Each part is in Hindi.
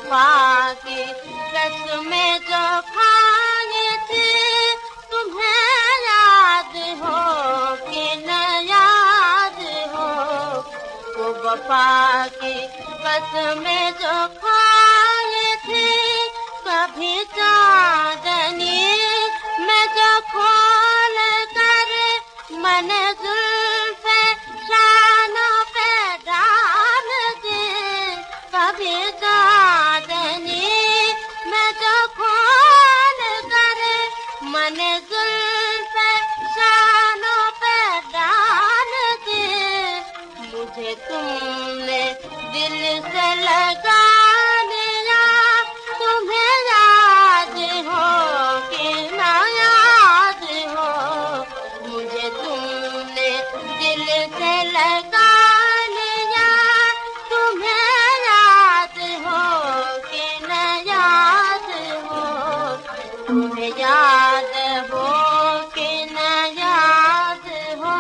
वफा की रस्में जो खाई थी, तुम्हें याद हो कि न याद हो। वो वफा की रस्में जो खाई थी, कभी चांदनी में जो खोल कर मन जुल्फे शानों पे डाल दे। कभी चांदनी में जो खोल कर मन जुल्फे शानों पे डाल दे। मुझे तुमने दिल से लगा लिया, तुम्हें याद हो कि ना याद हो। मुझे तुमने दिल से लगा लिया, तुम्हें याद हो कि न याद हो। तुम्हें याद हो कि न याद हो।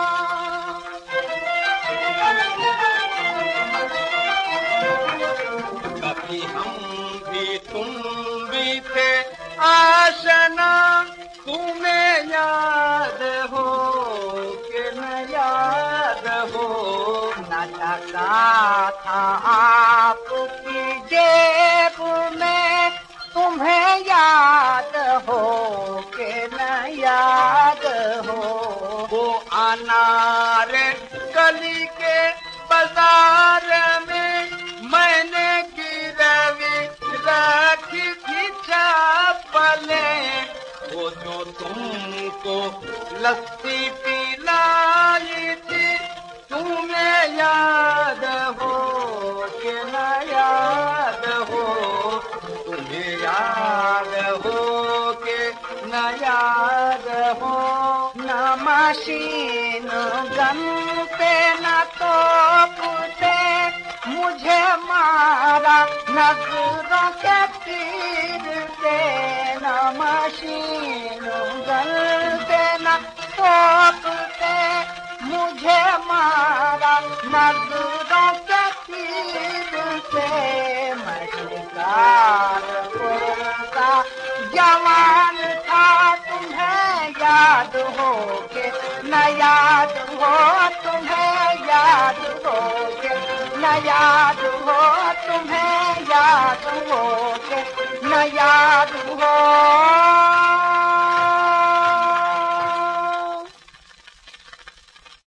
कभी हम भी तुम भी थे आशना, तुम्हें याद हो कि न याद हो। न टका था आपकी जेब में, तुम्हें याद हो कि न याद हो। वो अनार गली के बाजार में मैंने गिरवी रखी थी चप्पलें, वो जो तुमको लस्सी पिलाई थी, तुम्हें याद हो कि न याद हो। तुम्हें याद हो कि न याद हो। न मशीन गन पे न तोप से मुझे मारा नजरों के तीर से। न मशीन गन से न तोप से मुझे मारा नजरों के तीर से। मैं शिकारपुर का जवान था, तुम्हें याद हो के न याद हो। तुम्हें याद हो के न याद हो। तुम्हें याद हो के न याद हो।